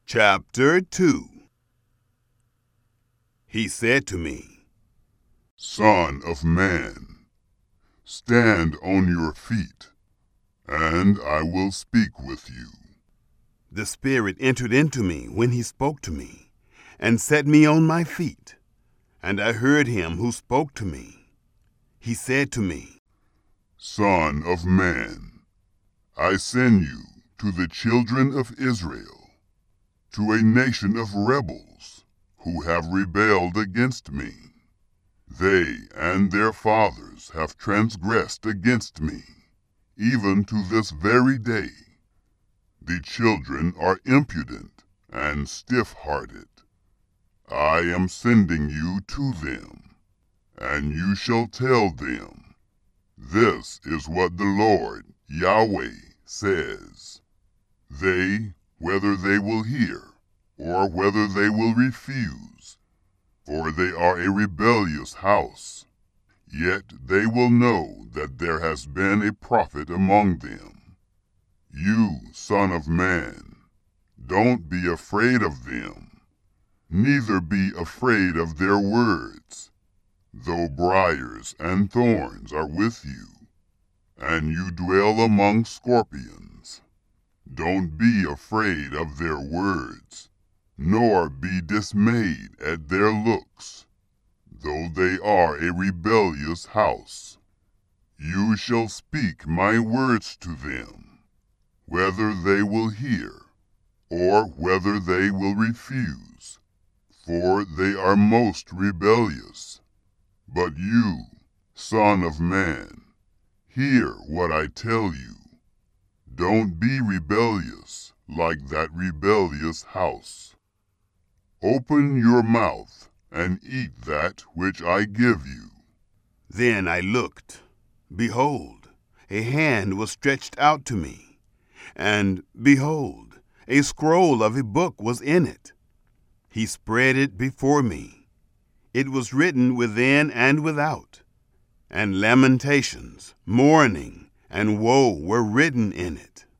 Chapter 2. He said to me, Son of man, stand on your feet, and I will speak with you. The Spirit entered into me when he spoke to me, and set me on my feet. And I heard him who spoke to me. He said to me, Son of man, I send you to the children of Israel, to a nation of rebels who have rebelled against me. They and their fathers have transgressed against me, even to this very day. The children are impudent and stiff-hearted. I am sending you to them, and you shall tell them, This is what the Lord Yahweh says. They, whether they will hear, or whether they will refuse, for they are a rebellious house, yet they will know that there has been a prophet among them. You, son of man, don't be afraid of them, neither be afraid of their words, though briars and thorns are with you, and you dwell among scorpions. Don't be afraid of their words, nor be dismayed at their looks, though they are a rebellious house. You shall speak my words to them, whether they will hear, or whether they will refuse, for they are most rebellious. But you, son of man, hear what I tell you. Don't be rebellious like that rebellious house. Open your mouth and eat that which I give you. Then I looked. Behold, a hand was stretched out to me, and behold, a scroll of a book was in it. He spread it before me. It was written within and without, and lamentations, mourning, and woe were written in it.